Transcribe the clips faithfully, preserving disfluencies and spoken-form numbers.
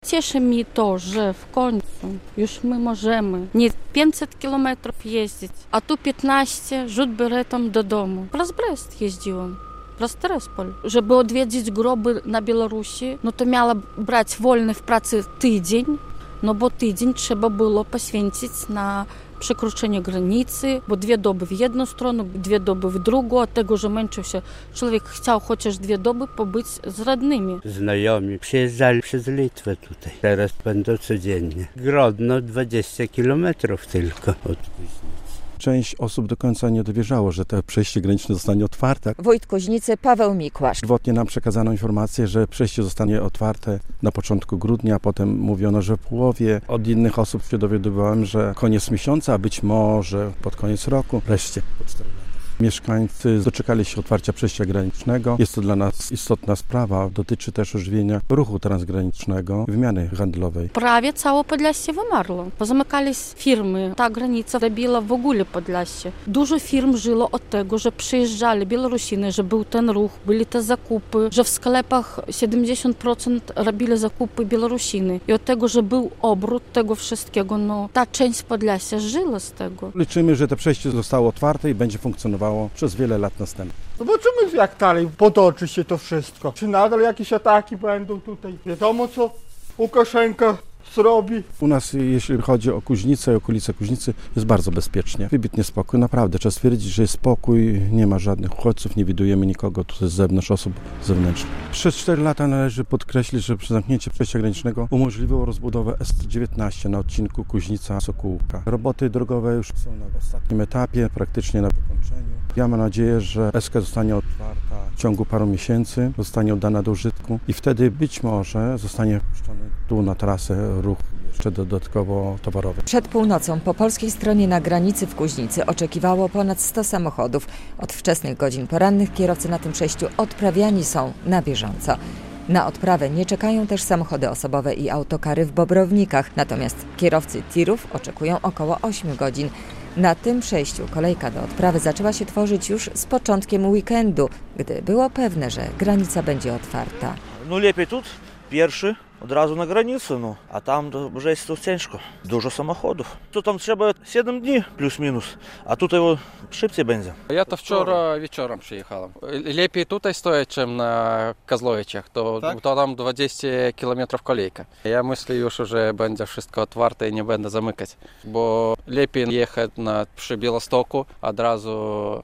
Cieszy mnie to, że w końcu już my możemy nie pięćset kilometrów jeździć, a tu piętnaście, rzut beretem do domu. Przez Brest jeździłam. Przez Tereспol. Żeby odwiedzić groby na Białorusi, no to miała brać wolny w pracy tydzień, no bo tydzień trzeba było poświęcić na przekroczenie granicy, bo dwie doby w jedną stronę, dwie doby w drugą, od tego, że męczył się. Człowiek chciał chociaż dwie doby pobyć z radnymi. Znajomi przyjeżdżali przez Litwę tutaj. Teraz będą codziennie. Grodno dwadzieścia kilometrów tylko od Kuźnicy. Część osób do końca nie dowierzało, że to przejście graniczne zostanie otwarte. Wójt Kuźnicy Paweł Mikłasz. Pierwotnie nam przekazano informację, że przejście zostanie otwarte na początku grudnia, a potem mówiono, że w połowie. Od innych osób się dowiadywałem, że koniec miesiąca, a być może pod koniec roku. Wreszcie po czterech latach. Mieszkańcy doczekali się otwarcia przejścia granicznego. Jest to dla nas istotna sprawa. Dotyczy też ożywienia ruchu transgranicznego, wymiany handlowej. Prawie całe Podlasie wymarło. Pozamykались firmy. Ta granica robiła w ogóle Podlasie. Dużo firm żyło od tego, że przyjeżdżali Białorusiny, że był ten ruch, byli te zakupy, że w sklepach siedemdziesiąt procent robili zakupy Białorusiny. I od tego, że był obrót tego wszystkiego, no ta część Podlasia żyła z tego. Liczymy, że to przejście zostało otwarte i będzie funkcjonowało przez wiele lat następnych. Zobaczymy, jak dalej potoczy się to wszystko. Czy nadal jakieś ataki będą tutaj? Wiadomo, co Łukaszenka zrobi. U nas, jeśli chodzi o Kuźnicę i okolice Kuźnicy, jest bardzo bezpiecznie. Wybitnie spokój, naprawdę. Trzeba stwierdzić, że jest spokój, nie ma żadnych uchodźców, nie widujemy nikogo tutaj z zewnątrz, osób zewnętrznych. Przez cztery lata należy podkreślić, że przy zamknięciu przejścia granicznego umożliwiło rozbudowę S dziewiętnaście na odcinku Kuźnica-Sokółka. Roboty drogowe już są na ostatnim etapie, praktycznie na wykończeniu. Ja mam nadzieję, że S K zostanie otwarta w ciągu paru miesięcy, zostanie oddana do użytku i wtedy być może zostanie wpuszczony tu na trasę ruch jeszcze dodatkowo towarowy. Przed północą po polskiej stronie na granicy w Kuźnicy oczekiwało ponad sto samochodów. Od wczesnych godzin porannych kierowcy na tym przejściu odprawiani są na bieżąco. Na odprawę nie czekają też samochody osobowe i autokary w Bobrownikach, natomiast kierowcy tirów oczekują około ośmiu godzin. Na tym przejściu kolejka do odprawy zaczęła się tworzyć już z początkiem weekendu, gdy było pewne, że granica będzie otwarta. No lepiej тут, pierwszy, od razu na granicę, no, a tam to już jest to ciężko. Dużo samochodów. To tam trzeba siedem dni plus minus, a tutaj szybciej będzie. Ja to wczoraj wieczorem przyjechałem. Lepiej tutaj stoić, niż na Kozłowicach. To, tak? To tam dwadzieścia kilometrów kolejka. Ja myślę już, że będzie wszystko otwarte i nie będę zamykać, bo lepiej jechać na, przy Białostoku od razu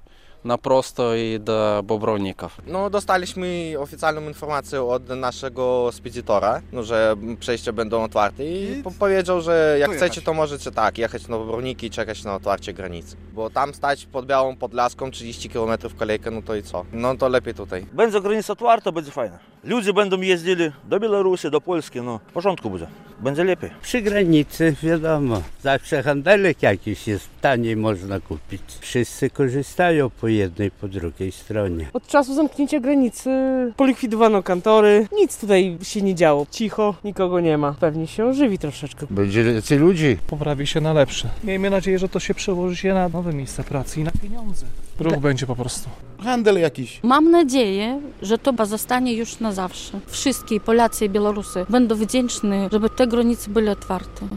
na prosto i do Bobrowników. No, dostaliśmy oficjalną informację od naszego spedytora, no, że przejścia będą otwarte i po powiedział, że jak chcecie, to możecie tak, jechać na Bobrowniki i czekać na otwarcie granicy. Bo tam stać pod Białą Podlaską trzydzieści kilometrów kolejkę, no to i co? No to lepiej tutaj. Będzie granica otwarta, będzie fajnie. Ludzie będą jeździli do Białorusi, do Polski, no w porządku będzie. Będzie lepiej. Przy granicy, wiadomo, zawsze handelek jakiś jest, taniej można kupić. Wszyscy korzystają po jednej, po drugiej stronie. Od czasu zamknięcia granicy polikwidowano kantory, nic tutaj się nie działo. Cicho, nikogo nie ma. Pewnie się ożywi troszeczkę. Będzie więcej ludzi. Poprawi się na lepsze. Miejmy nadzieję, że to się przełoży się na nowe miejsca pracy i na pieniądze. Ruch Ta- będzie po prostu. Handel jakiś. Mam nadzieję, że to zostanie już na zawsze. Wszystkie Polacy i Białorusy będą wdzięczni, żeby te granice były otwarte.